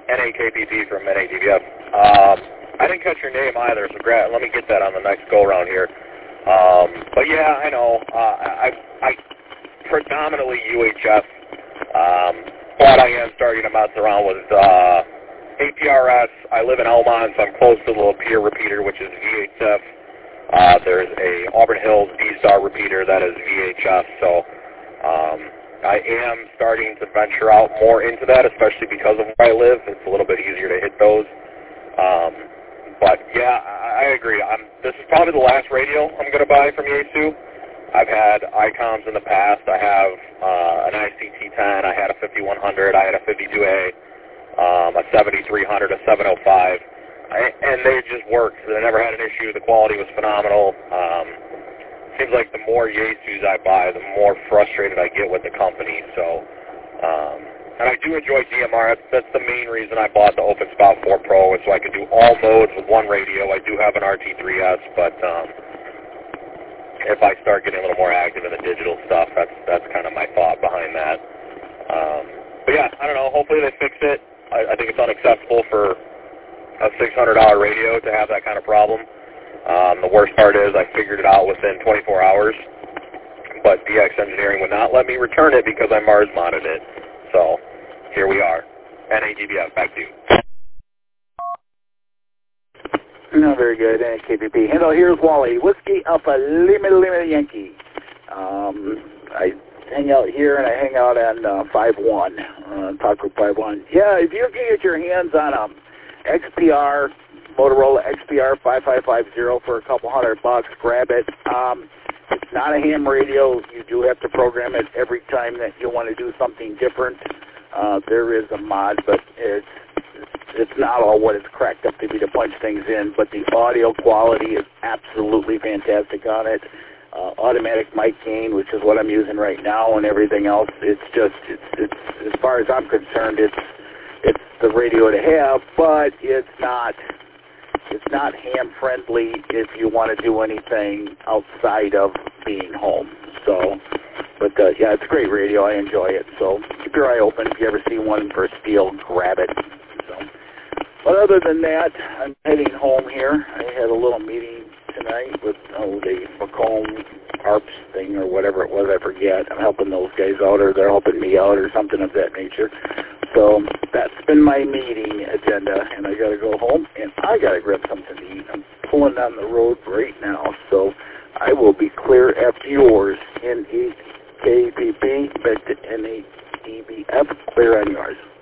NAKPP from NADBF. I didn't catch your name either, so let me get that on the next go-around here. But yeah, I know. I predominantly UHF, but I am starting to mess around with APRS. I live in Elmont, so I'm close to the Lapeer repeater, which is VHF. There's a Auburn Hills D-Star repeater that is VHF, so I am starting to venture out more into that, especially because of where I live. It's a little bit easier to hit those. But yeah, I agree. This is probably the last radio I'm going to buy from Yaesu. I've had ICOMs in the past. I have an ICT-10. I had a 5100. I had a 52A, a 7300, a 705. And they just worked. They never had an issue. The quality was phenomenal. Seems like the more Yaesus I buy, the more frustrated I get with the company. So, and I do enjoy DMR. That's the main reason I bought the OpenSpout 4 Pro, is so I could do all modes with one radio. I do have an RT3S, but if I start getting a little more active in the digital stuff, that's kind of my thought behind that. But yeah, I don't know. Hopefully they fix it. I think it's unacceptable for a $600 radio to have that kind of problem. The worst part is I figured it out within 24 hours, but DX Engineering would not let me return it because I Mars modded it. So here we are. NADBF, back to you. No, very good. KPP. Hello, here's Wally. Whiskey Alpha Lima Yankee. I hang out here and I hang out on 5-1, Talk Group 5-1. Yeah, if you can get your hands on XPR, Motorola XPR 5550 for a couple $100, grab it. It's not a ham radio. You do have to program it every time that you want to do something different. There is a mod, but it's not all what it's cracked up to be to punch things in, but the audio quality is absolutely fantastic on it. Automatic mic gain, which is what I'm using right now, and everything else. It's as far as I'm concerned, it's the radio to have, but it's not ham friendly if you want to do anything outside of being home. So, but yeah, it's a great radio. I enjoy it. So keep your eye open. If you ever see one for steel, grab it. So, but other than that, I'm heading home here. I had a little meeting tonight with the Macomb ARPS thing or whatever it was. I forget. I'm helping those guys out, or they're helping me out, or something of that nature. So that's been my meeting agenda, and I got to go home, and I got to grab something to eat. I'm pulling down the road right now, so I will be clear after yours. NAKPP, back to NADBF, clear on yours.